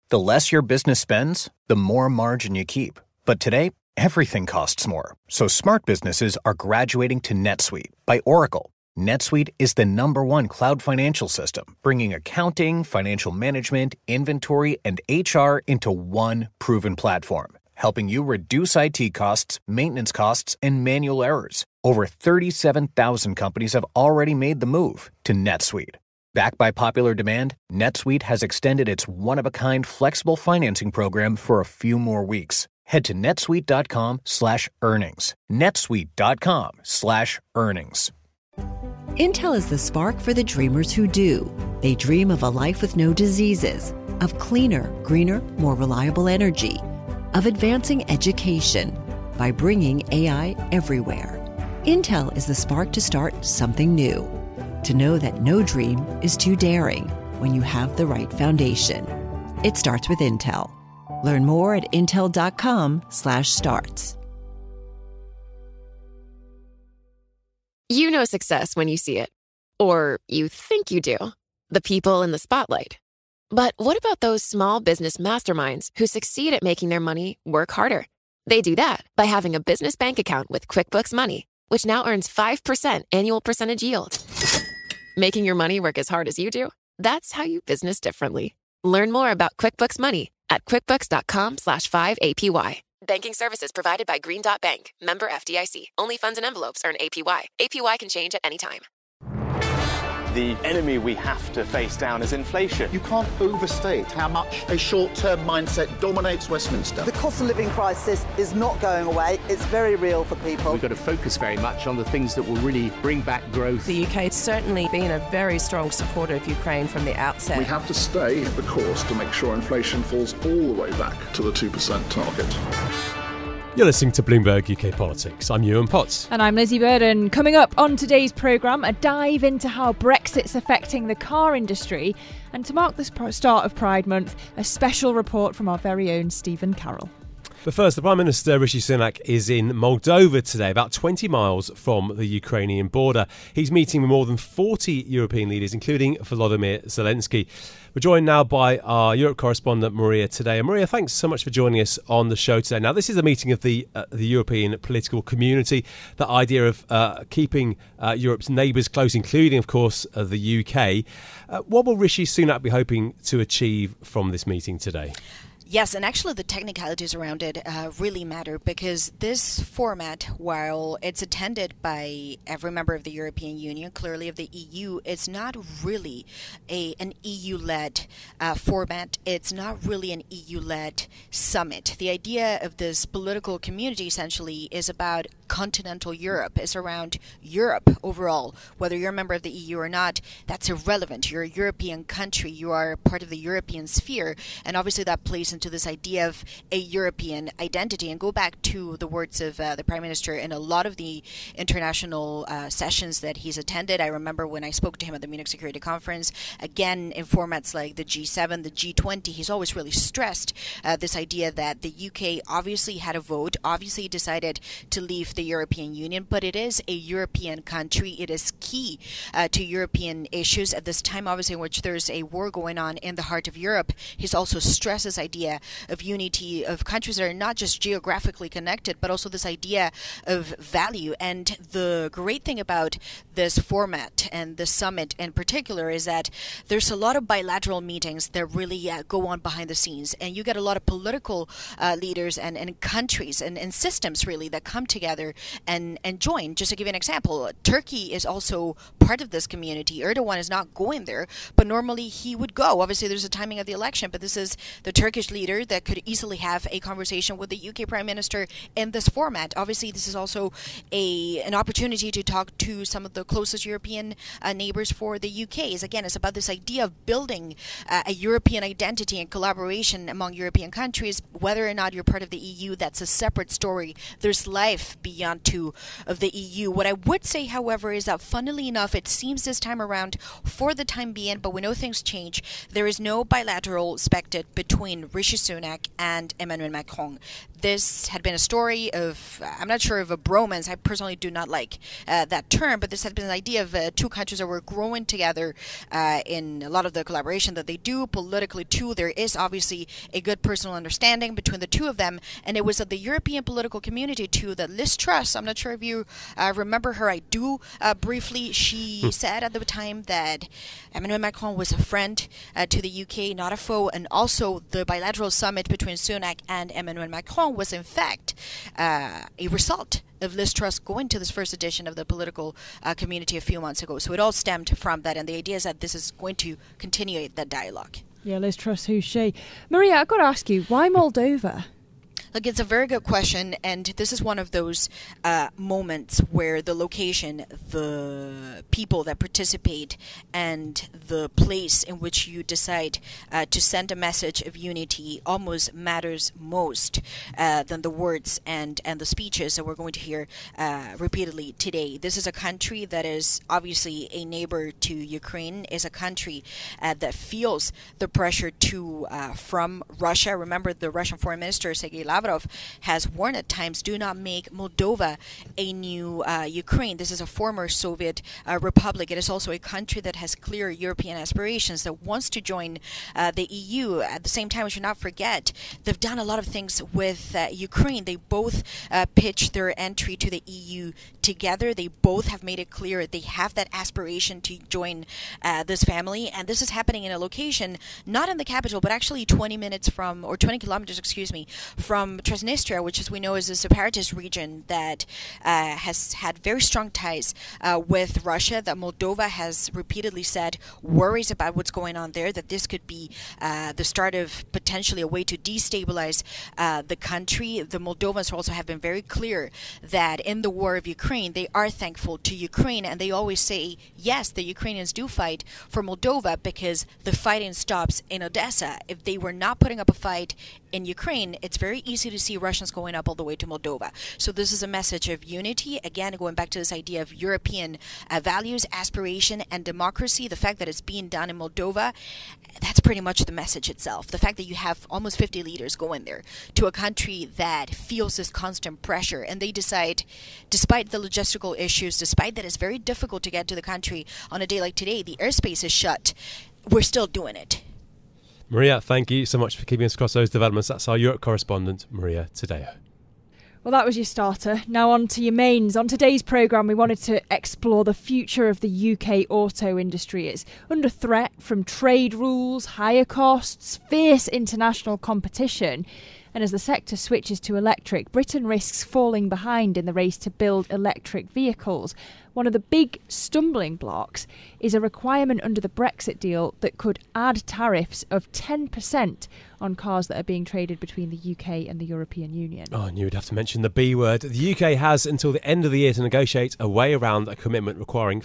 The less your business spends, the more margin you keep. But today, everything costs more. So smart businesses are graduating to NetSuite by Oracle. NetSuite is the #1 cloud financial system, bringing accounting, financial management, inventory, and HR into one proven platform, helping you reduce IT costs, maintenance costs, and manual errors. Over 37,000 companies have already made the move to NetSuite. Backed by popular demand, NetSuite has extended its one-of-a-kind flexible financing program for a few more weeks. Head to netsuite.com/earnings. netsuite.com/earnings. Intel is the spark for the dreamers who do. They dream of a life with no diseases, of cleaner, greener, more reliable energy, of advancing education by bringing AI everywhere. Intel is the spark to start something new, to know that no dream is too daring when you have the right foundation. It starts with Intel. Learn more at intel.com/starts. You know success when you see it. Or you think you do. The people in the spotlight. But what about those small business masterminds who succeed at making their money work harder? They do that by having a business bank account with QuickBooks Money, which now earns 5% annual percentage yield. Making your money work as hard as you do? That's how you business differently. Learn more about QuickBooks Money at quickbooks.com/5APY. Banking services provided by Green Dot Bank. Member FDIC. Only funds and envelopes earn APY. APY can change at any time. The enemy we have to face down is inflation. You can't overstate how much a short-term mindset dominates Westminster. The cost of living crisis is not going away. It's very real for people. We've got to focus very much on the things that will really bring back growth. The UK has certainly been a very strong supporter of Ukraine from the outset. We have to stay the course to make sure inflation falls all the way back to the 2% target. You're listening to Bloomberg UK Politics. I'm Ewan Potts. And I'm Lizzie Burden. Coming up on today's programme, a dive into how Brexit's affecting the car industry. And to mark the start of Pride Month, a special report from our very own Stephen Carroll. But first, the Prime Minister, Rishi Sunak, is in Moldova today, about 20 miles from the Ukrainian border. He's meeting with more than 40 European leaders, including Volodymyr Zelensky. We're joined now by our Europe correspondent, Maria Today. And Maria, thanks so much for joining us on the show today. Now, this is a meeting of the European political community, the idea of keeping Europe's neighbours close, including, of course, the UK. What will Rishi Sunak be hoping to achieve from this meeting today? Yes, and actually the technicalities around it really matter, because this format, while it's attended by every member of the European Union, clearly of the EU, it's not really an EU-led format. It's not really an EU-led summit. The idea of this political community essentially is about continental Europe. It's around Europe overall. Whether you're a member of the EU or not, that's irrelevant. You're a European country. You are part of the European sphere. And obviously that plays into this idea of a European identity. And go back to the words of the Prime Minister in a lot of the international sessions that he's attended. I remember when I spoke to him at the Munich Security Conference, again in formats like the G7, the G20, he's always really stressed this idea that the UK obviously had a vote, obviously decided to leave the European Union, but it is a European country. It is key to European issues at this time, obviously, in which there's a war going on in the heart of Europe. He's also stressed this idea of unity of countries that are not just geographically connected, but also this idea of value. And the great thing about this format and this summit in particular is that there's a lot of bilateral meetings that really go on behind the scenes, and you get a lot of political leaders and countries and systems really that come together and join. Just to give you an example, Turkey is also part of this community. Erdogan is not going there, but normally he would go. Obviously, there's a timing of the election, but this is the Turkish leader that could easily have a conversation with the UK Prime Minister in this format. Obviously, this is also an opportunity to talk to some of the closest European neighbours for the UK. Again, it's about this idea of building a European identity and collaboration among European countries. Whether or not you're part of the EU, that's a separate story. There's life beyond two of the EU. What I would say, however, is that funnily enough, it seems this time around, for the time being, but we know things change, there is no bilateral expected between Rishi Sunak and Emmanuel Macron. this had been a story of, I'm not sure of a bromance. I personally do not like that term, but this had been an idea of two countries that were growing together in a lot of the collaboration that they do politically too. There is obviously a good personal understanding between the two of them, and it was at the European political community too that Liz Truss, I'm not sure if you remember her, I do briefly, she said at the time that Emmanuel Macron was a friend to the UK, not a foe, and also the bilateral summit between Sunak and Emmanuel Macron was in fact a result of Liz Truss going to this first edition of the political community a few months ago. So it all stemmed from that, and the idea is that this is going to continue that dialogue. Yeah, Liz Truss, who's she? Maria, I've got to ask you, why Moldova? Look, it's a very good question, and this is one of those moments where the location, the people that participate, and the place in which you decide to send a message of unity almost matters most than the words and the speeches that we're going to hear repeatedly today. This is a country that is obviously a neighbor to Ukraine, is a country that feels the pressure from Russia. Remember, the Russian Foreign Minister, Sergei Lavrov, has warned at times, do not make Moldova a new Ukraine. This is a former Soviet republic. It is also a country that has clear European aspirations, that wants to join the EU. At the same time, we should not forget, they've done a lot of things with Ukraine. They both pitched their entry to the EU together. They both have made it clear they have that aspiration to join this family. And this is happening in a location, not in the capital, but actually 20 kilometers, from Transnistria, which, as we know, is a separatist region that has had very strong ties with Russia, that Moldova has repeatedly said worries about what's going on there, that this could be the start of potentially a way to destabilize the country. The Moldovans also have been very clear that in the war of Ukraine, they are thankful to Ukraine, and they always say, yes, the Ukrainians do fight for Moldova because the fighting stops in Odessa. If they were not putting up a fight in Ukraine, it's very easy to see Russians going up all the way to Moldova. So this is a message of unity. Again, going back to this idea of European values, aspiration, and democracy. The fact that it's being done in Moldova, that's pretty much the message itself. The fact that you have almost 50 leaders going there to a country that feels this constant pressure, and they decide, despite the logistical issues, despite that it's very difficult to get to the country on a day like today, the airspace is shut, we're still doing it. Maria, thank you so much for keeping us across those developments. That's our Europe correspondent, Maria Tadeo. Well, that was your starter. Now on to your mains. On today's programme, we wanted to explore the future of the UK auto industry. It's under threat from trade rules, higher costs, fierce international competition. And as the sector switches to electric, Britain risks falling behind in the race to build electric vehicles. One of the big stumbling blocks is a requirement under the Brexit deal that could add tariffs of 10% on cars that are being traded between the UK and the European Union. Oh, and you would have to mention the B word. The UK has until the end of the year to negotiate a way around a commitment requiring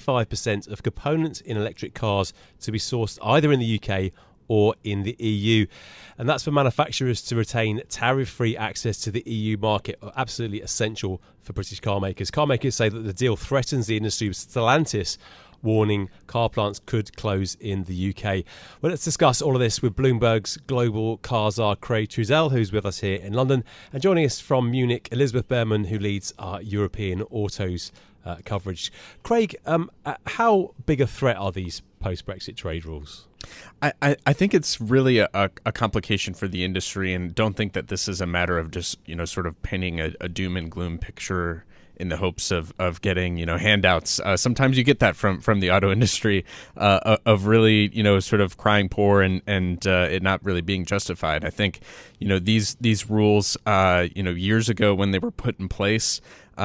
45% of components in electric cars to be sourced either in the UK or in the EU. And that's for manufacturers to retain tariff-free access to the EU market, absolutely essential for British car makers. Car makers say that the deal threatens the industry, with Stellantis warning car plants could close in the UK. Well, let's discuss all of this with Bloomberg's global car czar, Craig Truzel, who's with us here in London. And joining us from Munich, Elizabeth Behrman, who leads our European autos coverage. Craig, how big a threat are these post-Brexit trade rules? I think it's really a complication for the industry, and don't think that this is a matter of just, sort of painting a doom and gloom picture in the hopes of getting, handouts. Sometimes you get that from the auto industry of really, sort of crying poor and it not really being justified. I think, these rules, years ago when they were put in place,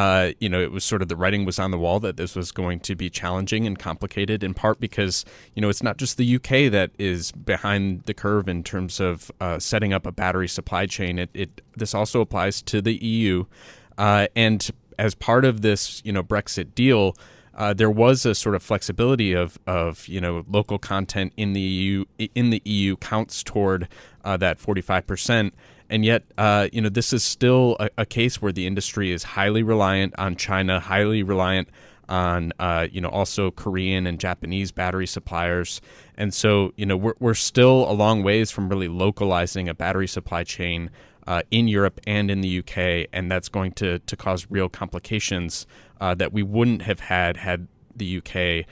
it was sort of the writing was on the wall that this was going to be challenging and complicated, in part because, it's not just the UK that is behind the curve in terms of setting up a battery supply chain. This also applies to the EU. And as part of this, Brexit deal, there was a sort of flexibility of local content in the EU counts toward that 45%. And yet, this is still a case where the industry is highly reliant on China, highly reliant on, also Korean and Japanese battery suppliers. And so, we're still a long ways from really localizing a battery supply chain in Europe and in the UK, and that's going to cause real complications that we wouldn't have had the UK,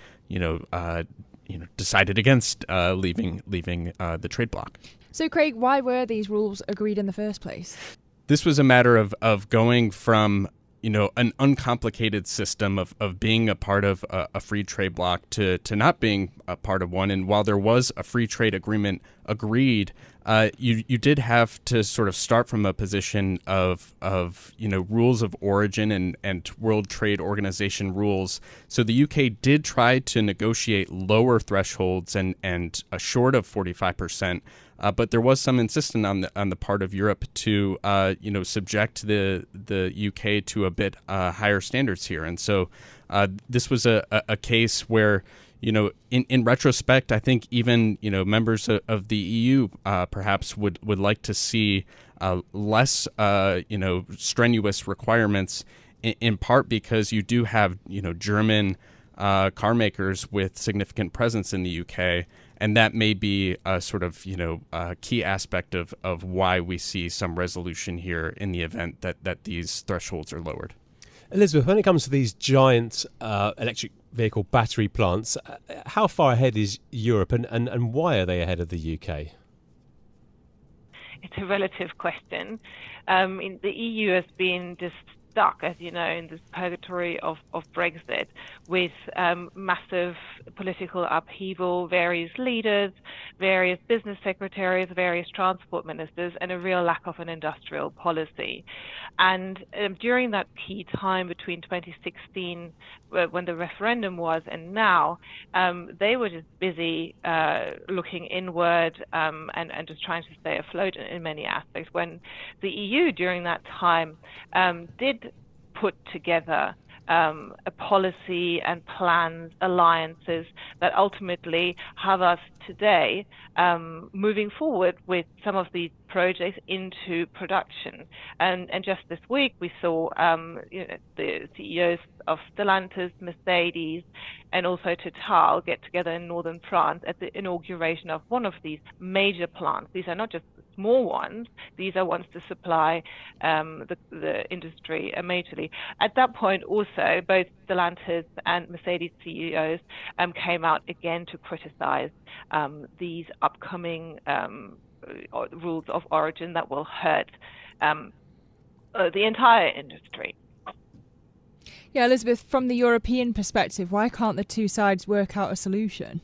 decided against leaving the trade bloc. So, Craig, why were these rules agreed in the first place? This was a matter of going from an uncomplicated system of being a part of a free trade bloc to not being a part of one. And while there was a free trade agreement agreed, you did have to sort of start from a position of rules of origin and World Trade Organization rules. So the UK did try to negotiate lower thresholds and a short of 45%. But there was some insistence on the part of Europe to subject the UK to a bit higher standards here, and so this was a case where in retrospect, I think even members of the EU perhaps would like to see less strenuous requirements, in part because you do have German car makers with significant presence in the UK. And that may be a sort of, key aspect of why we see some resolution here in the event that these thresholds are lowered. Elizabeth, when it comes to these giant electric vehicle battery plants, how far ahead is Europe and why are they ahead of the UK? It's a relative question. The EU has been just stuck, as you know, in this purgatory of Brexit with massive political upheaval, various leaders, various business secretaries, various transport ministers, and a real lack of an industrial policy. And during that key time between 2016, when the referendum was, and now, they were just busy looking inward and just trying to stay afloat in many aspects, when the EU during that time did put together a policy and plans, alliances that ultimately have us today moving forward with some of these projects into production. And just this week we saw the CEOs of Stellantis, Mercedes, and also Total get together in northern France at the inauguration of one of these major plants. These are not just small ones. These are ones to supply the industry majorly. At that point also, both Stellantis and Mercedes CEOs came out again to criticize these upcoming rules of origin that will hurt the entire industry. Yeah, Elizabeth, from the European perspective, why can't the two sides work out a solution?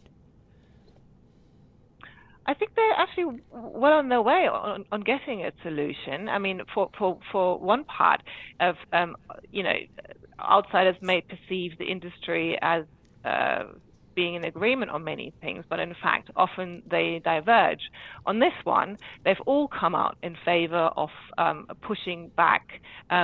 I think they're actually well on their way on getting a solution. I mean, for one part of, outsiders may perceive the industry as being in agreement on many things, but in fact, often they diverge. On this one, they've all come out in favor of pushing back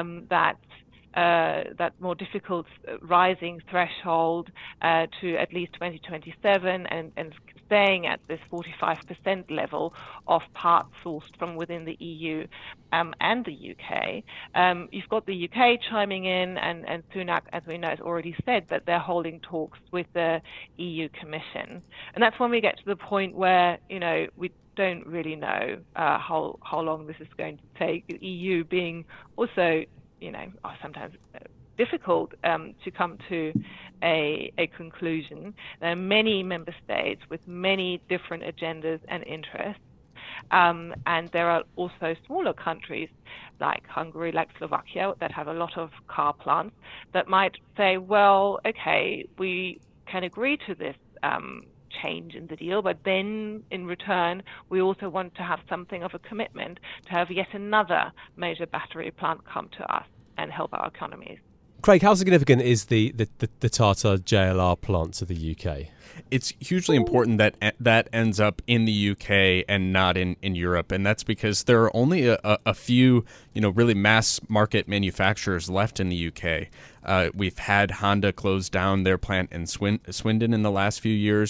that more difficult rising threshold to at least 2027 and staying at this 45% level of parts sourced from within the EU and the UK. You've got the UK chiming in, and Sunak, as we know, has already said that they're holding talks with the EU Commission. And that's when we get to the point where, we don't really know how long this is going to take, the EU being also sometimes difficult to come to a conclusion. There are many member states with many different agendas and interests, and there are also smaller countries like Hungary, like Slovakia, that have a lot of car plants that might say, well, okay, we can agree to this change in the deal, but then in return we also want to have something of a commitment to have yet another major battery plant come to us and help our economies. Craig, how significant is the Tata JLR plant to the UK? It's hugely important that ends up in the UK and not in Europe, and that's because there are only a few really mass market manufacturers left in the UK. We've had Honda close down their plant in Swindon in the last few years.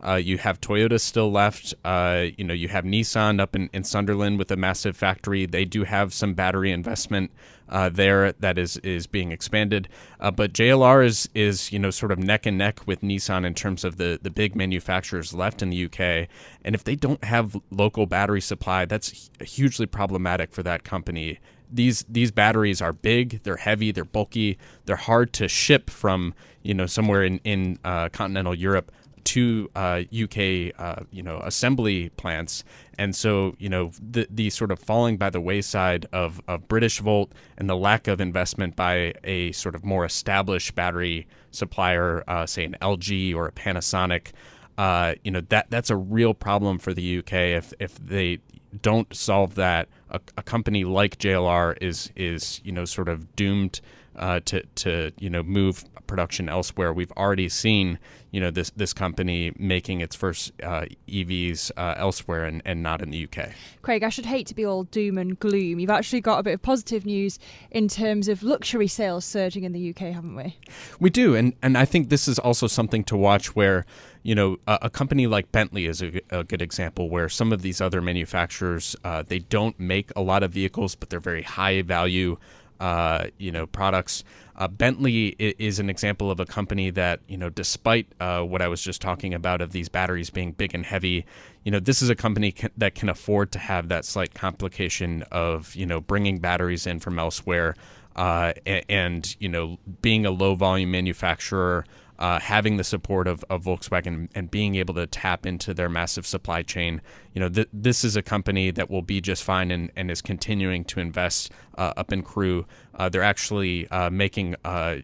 You have Toyota still left. You have Nissan up in Sunderland with a massive factory. They do have some battery investment there that is being expanded. But JLR is sort of neck and neck with Nissan in terms of the big manufacturers left in the UK. And if they don't have local battery supply, that's hugely problematic for that company. These batteries are big, they're heavy, they're bulky, they're hard to ship from somewhere in continental Europe to UK assembly plants. And so the sort of falling by the wayside of Britishvolt and the lack of investment by a sort of more established battery supplier, say an LG or a Panasonic, that's a real problem for the UK if they don't solve that. A company like JLR is sort of doomed to move production elsewhere. We've already seen this company making its first EVs elsewhere and not in the UK. Craig, I should hate to be all doom and gloom. You've actually got a bit of positive news in terms of luxury sales surging in the UK, haven't we? We do, and I think this is also something to watch where a company like Bentley is a good example, where some of these other manufacturers, they don't make a lot of vehicles, but they're very high value products. Bentley is an example of a company that, despite what I was just talking about of these batteries being big and heavy, this is a company that can afford to have that slight complication of, bringing batteries in from elsewhere and being a low volume manufacturer, having the support of Volkswagen and being able to tap into their massive supply chain. This is a company that will be just fine and is continuing to invest up in Crewe. They're actually making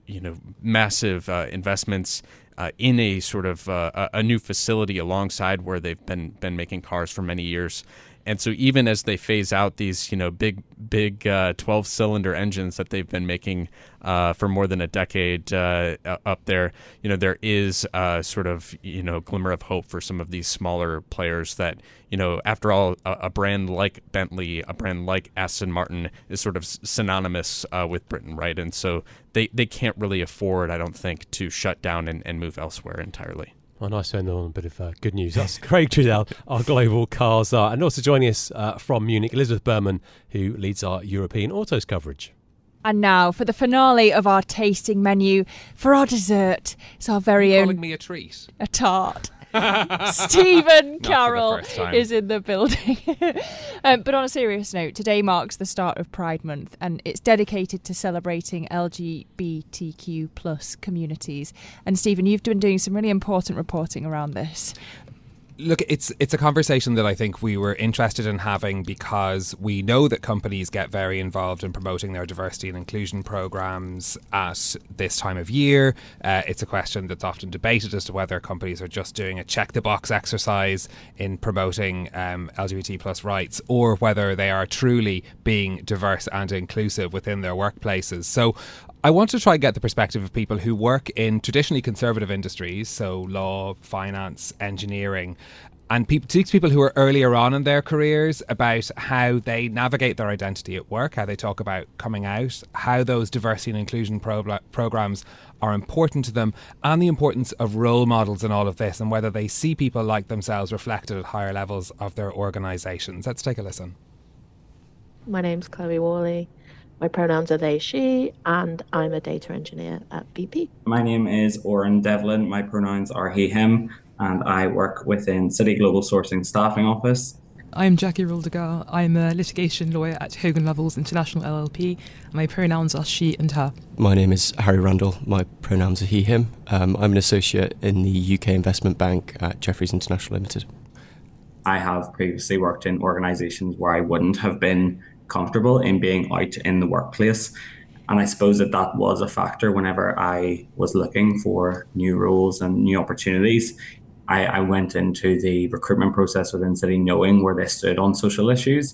massive investments in a sort of a new facility alongside where they've been making cars for many years. And so even as they phase out these, big 12-cylinder engines that they've been making for more than a decade up there, there is sort of, glimmer of hope for some of these smaller players that, after all, a brand like Bentley, a brand like Aston Martin is sort of synonymous with Britain, right? And so they can't really afford, I don't think, to shut down and move elsewhere entirely. Oh, nice to end on a bit of good news. That's Craig Trudell, our global car czar. And also joining us from Munich, Elizabeth Berman, who leads our European autos coverage. And now for the finale of our tasting menu, for our dessert, it's our very own... calling me a treat? A tart. Stephen Carroll is in the building. But on a serious note, today marks the start of Pride Month, and it's dedicated to celebrating LGBTQ plus communities. And Stephen, you've been doing some really important reporting around this. Look, it's a conversation that I think we were interested in having because we know that companies get very involved in promoting their diversity and inclusion programs at this time of year. It's a question that's often debated as to whether companies are just doing a check-the-box exercise in promoting LGBT plus rights or whether they are truly being diverse and inclusive within their workplaces. So I want to try and get the perspective of people who work in traditionally conservative industries, so law, finance, engineering, and speak to people who are earlier on in their careers about how they navigate their identity at work, how they talk about coming out, how those diversity and inclusion programs are important to them, and the importance of role models in all of this, and whether they see people like themselves reflected at higher levels of their organisations. Let's take a listen. My name's Chloe Worley. My pronouns are they, she, and I'm a data engineer at BP. My name is Oren Devlin. My pronouns are he, him, and I work within City Global Sourcing Staffing Office. I'm Jackie Roldegar. I'm a litigation lawyer at Hogan Lovells International LLP. My pronouns are she and her. My name is Harry Randall. My pronouns are he, him. I'm an associate in the UK Investment Bank at Jefferies International Limited. I have previously worked in organisations where I wouldn't have been comfortable in being out in the workplace. And I suppose that was a factor whenever I was looking for new roles and new opportunities. I went into the recruitment process within City knowing where they stood on social issues.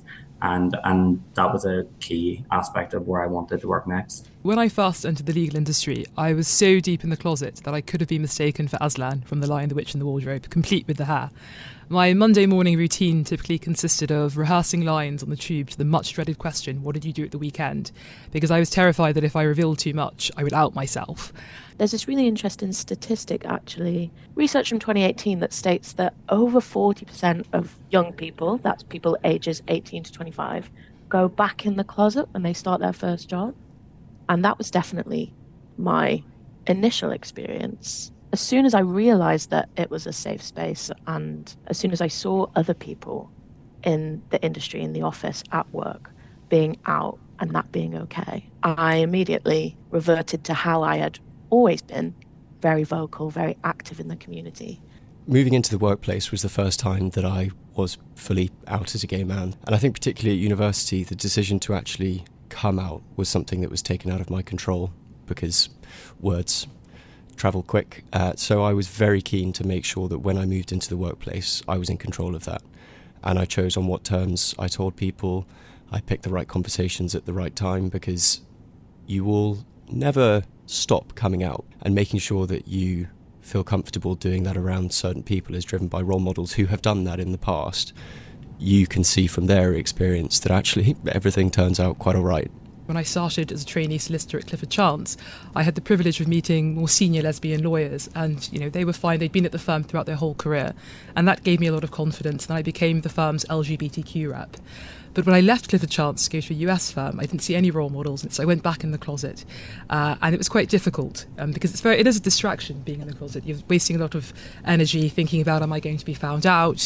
And that was a key aspect of where I wanted to work next. When I first entered the legal industry, I was so deep in the closet that I could have been mistaken for Aslan from The Lion, the Witch and the Wardrobe, complete with the hair. My Monday morning routine typically consisted of rehearsing lines on the tube to the much dreaded question, what did you do at the weekend? Because I was terrified that if I revealed too much, I would out myself. There's this really interesting statistic, actually, research from 2018 that states that over 40% of young people, that's people ages 18 to 25, go back in the closet when they start their first job. And that was definitely my initial experience. As soon as I realized that it was a safe space, and as soon as I saw other people in the industry, in the office, at work, being out and that being okay, I immediately reverted to how I had always been, very vocal, very active in the community. Moving into the workplace was the first time that I was fully out as a gay man. And I think particularly at university, the decision to actually come out was something that was taken out of my control because words travel quick. So I was very keen to make sure that when I moved into the workplace, I was in control of that. And I chose on what terms I told people. I picked the right conversations at the right time, because you will never stop coming out, and making sure that you feel comfortable doing that around certain people is driven by role models who have done that in the past. You can see from their experience that actually everything turns out quite all right. When I started as a trainee solicitor at Clifford Chance, I had the privilege of meeting more senior lesbian lawyers, and they were fine. They'd been at the firm throughout their whole career, and that gave me a lot of confidence, and I became the firm's LGBTQ rep. But when I left Clifford Chance to go to a US firm, I didn't see any role models, so I went back in the closet. And it was quite difficult because it is a distraction being in the closet. You're wasting a lot of energy thinking about, am I going to be found out?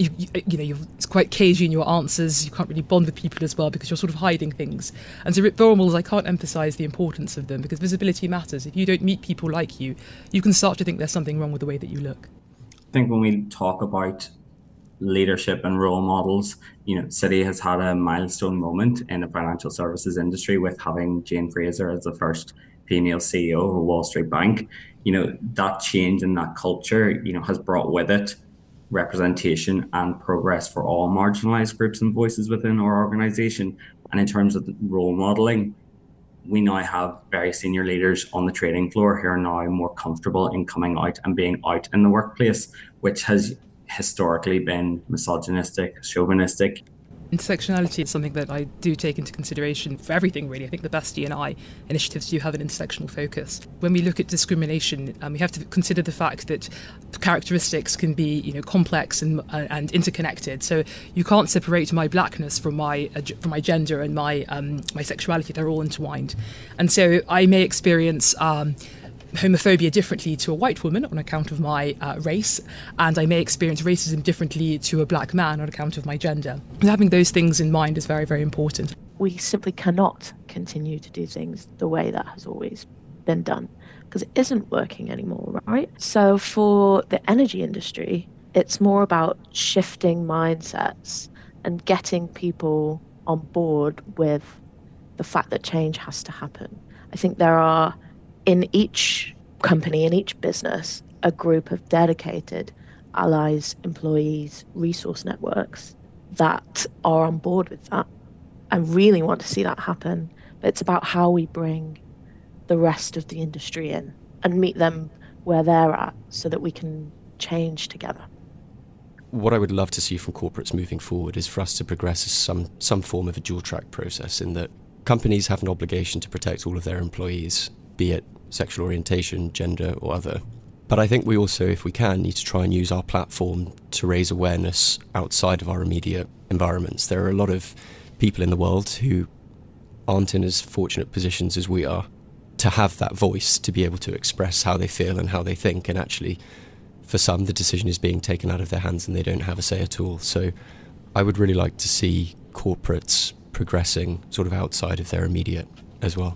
It's quite cagey in your answers. You can't really bond with people as well because you're sort of hiding things. And so role models, I can't emphasise the importance of them, because visibility matters. If you don't meet people like you, you can start to think there's something wrong with the way that you look. I think when we talk about leadership and role models, Citi has had a milestone moment in the financial services industry with having Jane Fraser as the first female CEO of a Wall Street bank. That change in that culture, has brought with it representation and progress for all marginalized groups and voices within our organization. And in terms of role modeling, we now have very senior leaders on the trading floor who are now more comfortable in coming out and being out in the workplace, which has historically been misogynistic, chauvinistic. Intersectionality is something that I do take into consideration for everything, really. I think the best D&I initiatives do have an intersectional focus. When we look at discrimination, we have to consider the fact that characteristics can be, complex and interconnected. So you can't separate my blackness from my gender and my sexuality. They're all entwined. And so I may experience homophobia differently to a white woman on account of my race, and I may experience racism differently to a black man on account of my gender. And having those things in mind is very, very important. We simply cannot continue to do things the way that has always been done, because it isn't working anymore, right? So for the energy industry, it's more about shifting mindsets and getting people on board with the fact that change has to happen. I think there are, in each company, in each business, a group of dedicated allies, employees, resource networks that are on board with that. I really want to see that happen. But it's about how we bring the rest of the industry in and meet them where they're at so that we can change together. What I would love to see from corporates moving forward is for us to progress some form of a dual track process, in that companies have an obligation to protect all of their employees, be it sexual orientation, gender or other. But I think we also, if we can, need to try and use our platform to raise awareness outside of our immediate environments. There are a lot of people in the world who aren't in as fortunate positions as we are to have that voice, to be able to express how they feel and how they think. And actually, for some, the decision is being taken out of their hands and they don't have a say at all. So I would really like to see corporates progressing sort of outside of their immediate as well.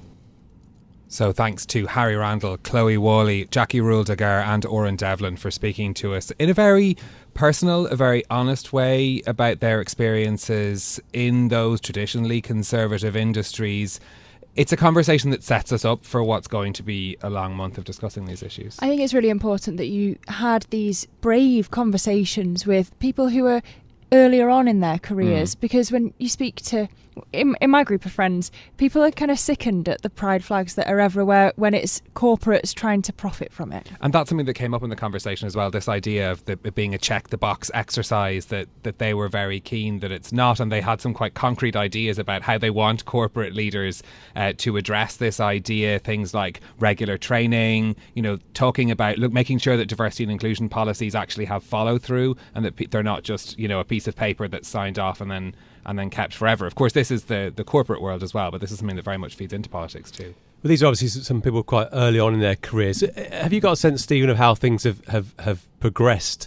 So thanks to Harry Randall, Chloe Whalley, Jackie Ruhl-Dagher and Oren Devlin for speaking to us in a very personal, a very honest way about their experiences in those traditionally conservative industries. It's a conversation that sets us up for what's going to be a long month of discussing these issues. I think it's really important that you had these brave conversations with people who are earlier on in their careers, because when you speak to, in my group of friends, people are kind of sickened at the pride flags that are everywhere when it's corporates trying to profit from it. And that's something that came up in the conversation as well, this idea of it being a check-the-box exercise, that they were very keen that it's not, and they had some quite concrete ideas about how they want corporate leaders to address this idea, things like regular training, talking about, making sure that diversity and inclusion policies actually have follow-through, and that they're not just, a piece of paper that's signed off and then kept forever. Of course, this is the corporate world as well, but this is something that very much feeds into politics too. Well, these are obviously some people quite early on in their careers. Have you got a sense, Stephen, of how things have progressed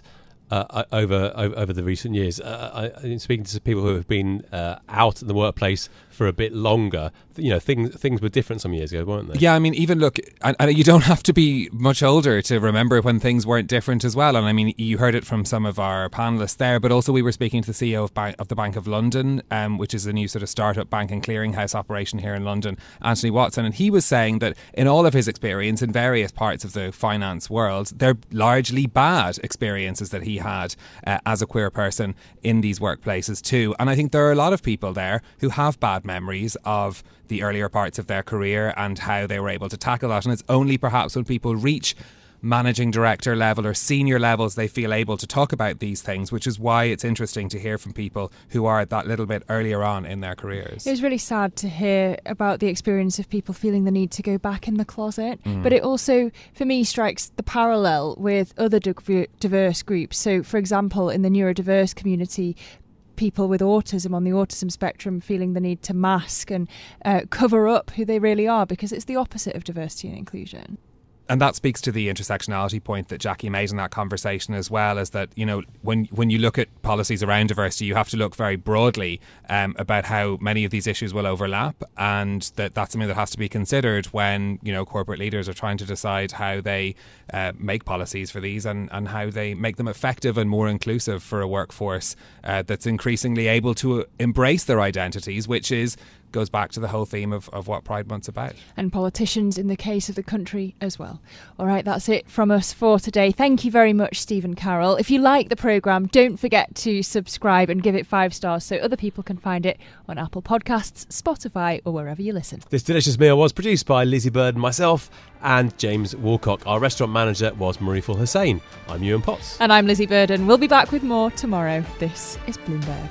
over the recent years? Speaking to people who have been out in the workplace for a bit longer, things were different some years ago, weren't they? Yeah, I mean, even look, and you don't have to be much older to remember when things weren't different as well. And I mean, you heard it from some of our panellists there, but also we were speaking to the CEO of the Bank of London, which is a new sort of startup bank and clearinghouse operation here in London, Anthony Watson, and he was saying that in all of his experience in various parts of the finance world, they're largely bad experiences that he had as a queer person in these workplaces too. And I think there are a lot of people there who have bad memories of the earlier parts of their career and how they were able to tackle that. And it's only perhaps when people reach managing director level or senior levels they feel able to talk about these things, which is why it's interesting to hear from people who are that little bit earlier on in their careers. It was really sad to hear about the experience of people feeling the need to go back in the closet, but it also, for me, strikes the parallel with other diverse groups. So, for example, in the neurodiverse community, people with autism on the autism spectrum feeling the need to mask and cover up who they really are, because it's the opposite of diversity and inclusion. And that speaks to the intersectionality point that Jackie made in that conversation as well, is that, when you look at policies around diversity, you have to look very broadly about how many of these issues will overlap, and that's something that has to be considered when, corporate leaders are trying to decide how they make policies for these and how they make them effective and more inclusive for a workforce that's increasingly able to embrace their identities, which goes back to the whole theme of what Pride Month's about. And politicians in the case of the country as well. All right, that's it from us for today. Thank you very much, Stephen Carroll. If you like the programme, don't forget to subscribe and give it 5 stars so other people can find it on Apple Podcasts, Spotify or wherever you listen. This delicious meal was produced by Lizzie Bird and myself and James Walcock. Our restaurant manager was Mariful Hussain. I'm Ewan Potts. And I'm Lizzie Burden. We'll be back with more tomorrow. This is Bloomberg.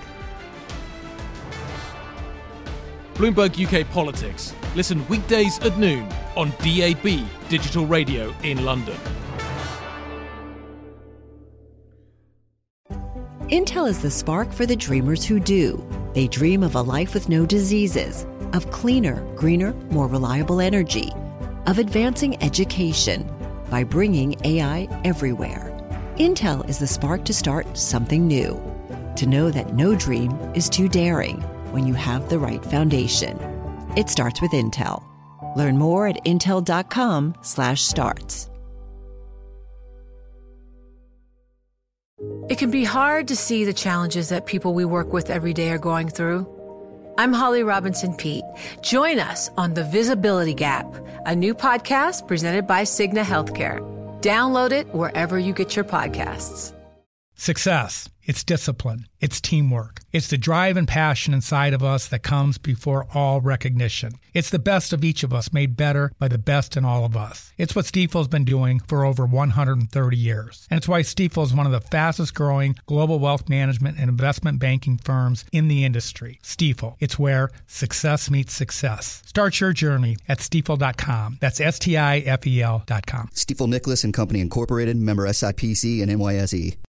Bloomberg UK Politics. Listen weekdays at noon on DAB Digital Radio in London. Intel is the spark for the dreamers who do. They dream of a life with no diseases, of cleaner, greener, more reliable energy, of advancing education by bringing AI everywhere. Intel is the spark to start something new, to know that no dream is too daring when you have the right foundation. It starts with Intel. Learn more at intel.com/starts. It can be hard to see the challenges that people we work with every day are going through. I'm Holly Robinson Peete. Join us on The Visibility Gap, a new podcast presented by Cigna Healthcare. Download it wherever you get your podcasts. Success. It's discipline. It's teamwork. It's the drive and passion inside of us that comes before all recognition. It's the best of each of us made better by the best in all of us. It's what Stifel's been doing for over 130 years. And it's why Stifel is one of the fastest growing global wealth management and investment banking firms in the industry. Stifel. It's where success meets success. Start your journey at stifel.com. That's STIFEL.com. Stifel Nicholas and Company Incorporated, member SIPC and NYSE.